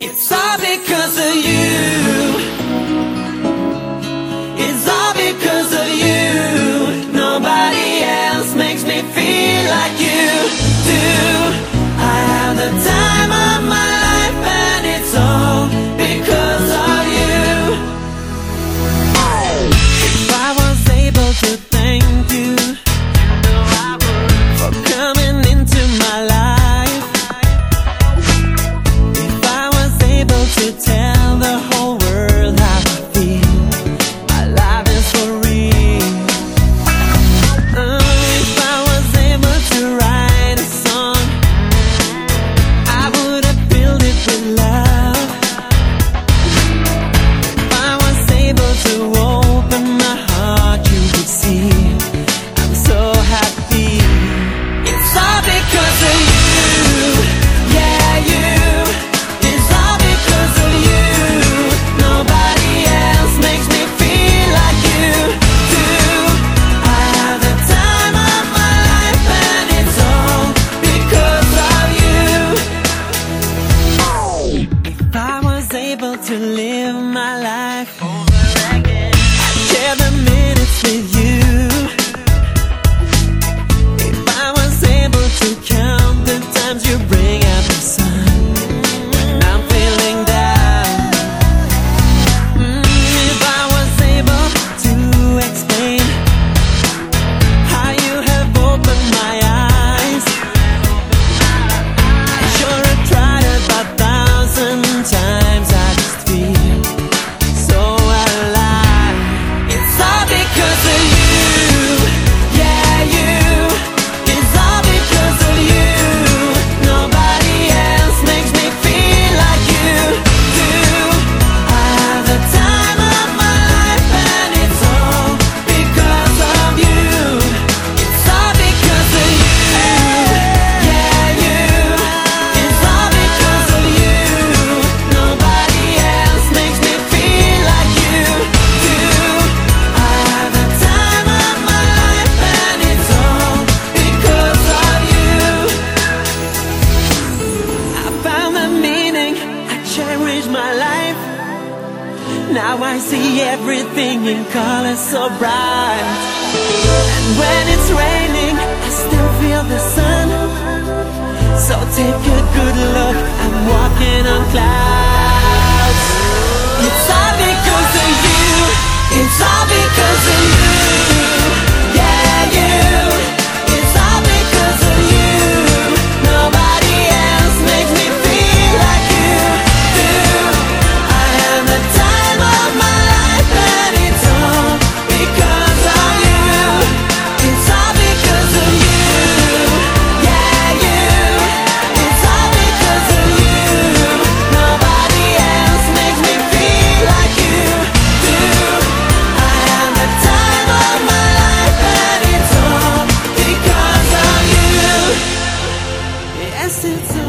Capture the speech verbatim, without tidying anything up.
It's all because of you. It's all because of you. Nobody else makes me feel like you do. I have the time of my life and it's all because of you. If I was able to thank you for coming into my life, if I was able to tell the whole world how I feel, my life is for real. uh, If I was able to write a song, I would have filled it with love. If I was able to open my heart, you would see I'm so happy. It's all because of you. Yeah, you. It's all because of you. Nobody else makes me feel like you do. I have the time of my life and it's all because of you. If I was able to live my life over again, I'd share the minutes with you. If I was able to count the times you bring out the sun when I'm feeling down. Mm, If I was able to explain how you have opened my eyes, I sure have tried about a thousand times. I just feel so alive. It's all because of you. Yeah, you. It's all because of you. Nobody else makes me feel like you do. I have the time of my life and it's all because of you. It's all because of you. Yeah, you. It's all because of you. Nobody else makes me feel like you do. I have the time of my life and it's all because of you. I found the meaning, I cherish my life. Now I see everything in color so bright. And when it's raining, I still feel the sun. So take a good look, I'm walking on clouds. It's all because of you. It's all because of you. Yeah, you. It's all because of you. Nobody else makes me feel like you do. I have the time of my life and it's all because of you. It's all because of you. Yeah, you. It's all because of you. Nobody else makes me feel like you do. I have the time of my life and it's all because of you. Yes, it's